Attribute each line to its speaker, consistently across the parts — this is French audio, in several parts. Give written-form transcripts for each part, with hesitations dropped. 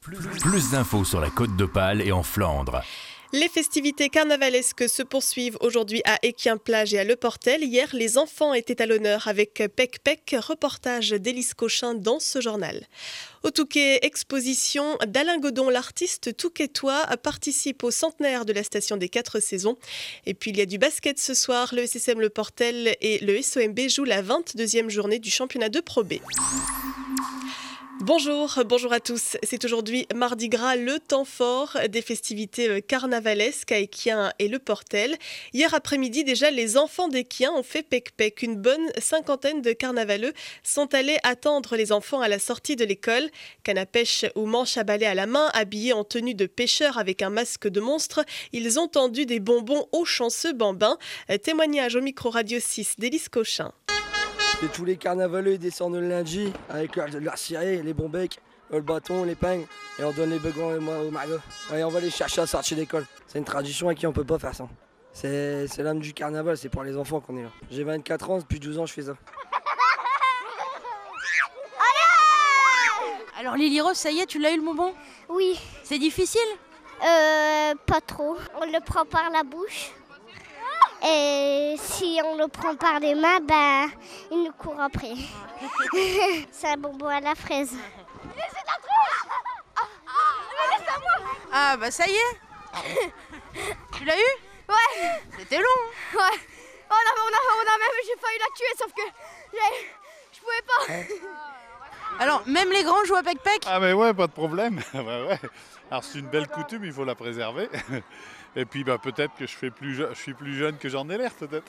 Speaker 1: Plus d'infos sur la Côte d'Opale et en Flandre.
Speaker 2: Les festivités carnavalesques se poursuivent aujourd'hui à Équien-Plage et à Le Portel. Hier, les enfants étaient à l'honneur avec Pec Pec, reportage d'Élise Cochin dans ce journal. Au Touquet, exposition d'Alain Godon, l'artiste touquetois, participe au centenaire de la station des 4 saisons. Et puis il y a du basket ce soir, le SSM Le Portel et le SOMB jouent la 22e journée du championnat de Pro B. Bonjour à tous. C'est aujourd'hui Mardi Gras, le temps fort des festivités carnavalesques à Équien et Le Portel. Hier après-midi, déjà, les enfants d'Équien ont fait pec-pec. Une bonne cinquantaine de carnavaleux sont allés attendre les enfants à la sortie de l'école. Canne à pêche ou manche à balai à la main, habillés en tenue de pêcheur avec un masque de monstre, ils ont tendu des bonbons aux chanceux bambins. Témoignage au micro Radio 6 d'Élise Cochin.
Speaker 3: Et tous les carnavaleux ils descendent le lundi avec leur ciré, les bons becs, le bâton, l'épingle, et on donne les beugons au magot. Et on va les chercher à sortir d'école. C'est une tradition à qui on peut pas faire ça. C'est l'âme du carnaval, c'est pour les enfants qu'on est là. J'ai 24 ans, depuis 12 ans je fais ça.
Speaker 4: Alors Lily Rose, ça y est, tu l'as eu le bonbon ?
Speaker 5: Oui.
Speaker 4: C'est difficile ?
Speaker 5: Pas trop. On le prend par la bouche. Et si on le prend par les mains, il nous court après. C'est un bonbon à la fraise.
Speaker 4: Ah bah ça y est. Tu l'as eu ?
Speaker 5: Ouais.
Speaker 4: C'était long.
Speaker 5: Ouais. On a même, j'ai failli la tuer, sauf que je pouvais pas.
Speaker 4: Alors même les grands jouent à pec-pec ?
Speaker 6: Ah mais ouais, pas de problème. ouais. Alors c'est une belle coutume, il faut la préserver. Et puis peut-être que je suis plus jeune que j'en ai l'air peut-être.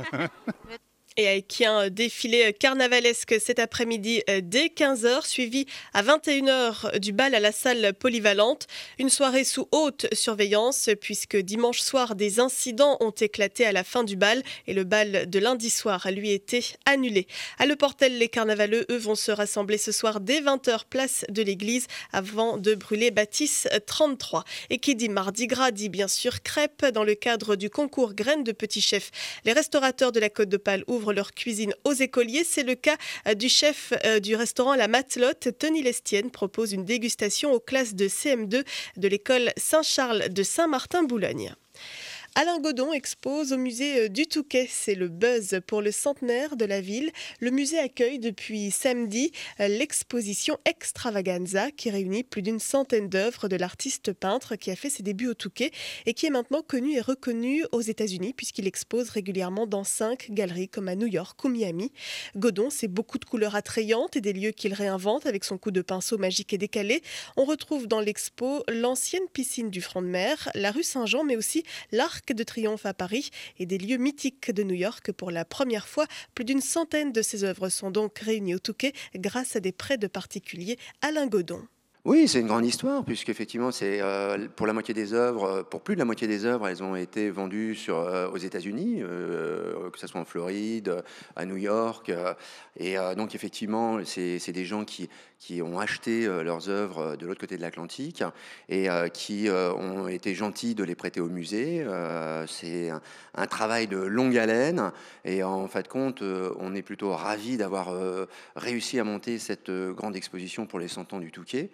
Speaker 2: Et à Équien, défilé carnavalesque cet après-midi dès 15h, suivi à 21h du bal à la salle polyvalente. Une soirée sous haute surveillance puisque dimanche soir, des incidents ont éclaté à la fin du bal et le bal de lundi soir a lui été annulé. À Le Portel, les carnavaleux, eux, vont se rassembler ce soir dès 20h place de l'église avant de brûler Bâtisse 33. Et qui dit Mardi Gras dit bien sûr crêpes dans le cadre du concours Graines de Petits Chefs. Les restaurateurs de la Côte d'Opale ouvrent leur cuisine aux écoliers. C'est le cas du chef du restaurant La Matelote. Tony Lestienne propose une dégustation aux classes de CM2 de l'école Saint-Charles de Saint-Martin-Boulogne. Alain Godon expose au musée du Touquet. C'est le buzz pour le centenaire de la ville. Le musée accueille depuis samedi l'exposition Extravaganza qui réunit plus d'une centaine d'œuvres de l'artiste peintre qui a fait ses débuts au Touquet et qui est maintenant connu et reconnu aux États-Unis puisqu'il expose régulièrement dans 5 galeries comme à New York ou Miami. Godon, c'est beaucoup de couleurs attrayantes et des lieux qu'il réinvente avec son coup de pinceau magique et décalé. On retrouve dans l'expo l'ancienne piscine du front de mer, la rue Saint-Jean, mais aussi l'Arc de Triomphe à Paris et des lieux mythiques de New York. Pour la première fois, plus d'une centaine de ces œuvres sont donc réunies au Touquet grâce à des prêts de particuliers Alain Godon.
Speaker 7: Oui, c'est une grande histoire, puisqu'effectivement, c'est pour la moitié des œuvres, pour plus de la moitié des œuvres, elles ont été vendues aux États-Unis, que ce soit en Floride, à New York. Donc, effectivement, c'est des gens qui ont acheté leurs œuvres de l'autre côté de l'Atlantique et qui ont été gentils de les prêter au musée. C'est un travail de longue haleine et en fin de compte, on est plutôt ravis d'avoir réussi à monter cette grande exposition pour les 100 ans du Touquet.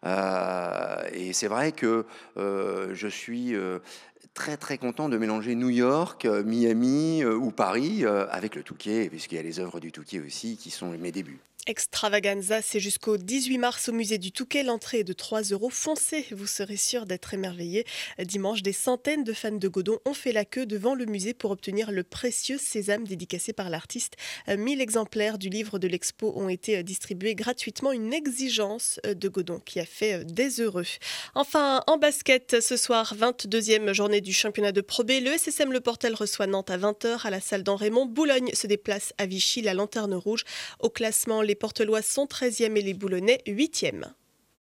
Speaker 7: Et c'est vrai que je suis très très content de mélanger New York, Miami ou Paris avec le Touquet, puisqu'il y a les œuvres du Touquet aussi qui sont mes débuts.
Speaker 2: Extravaganza, c'est jusqu'au 18 mars au musée du Touquet. L'entrée est de 3 €. Foncez, vous serez sûr d'être émerveillé. Dimanche, des centaines de fans de Godon ont fait la queue devant le musée pour obtenir le précieux sésame dédicacé par l'artiste. 1000 exemplaires du livre de l'expo ont été distribués gratuitement. Une exigence de Godon qui a fait des heureux. Enfin, en basket, ce soir, 22e journée du championnat de Pro B. Le SSM Le Portel reçoit Nantes à 20h à la salle d'En-Raymond. Boulogne se déplace à Vichy, la Lanterne Rouge. Au classement, les Portelois sont 13e et les Boulonnais 8e.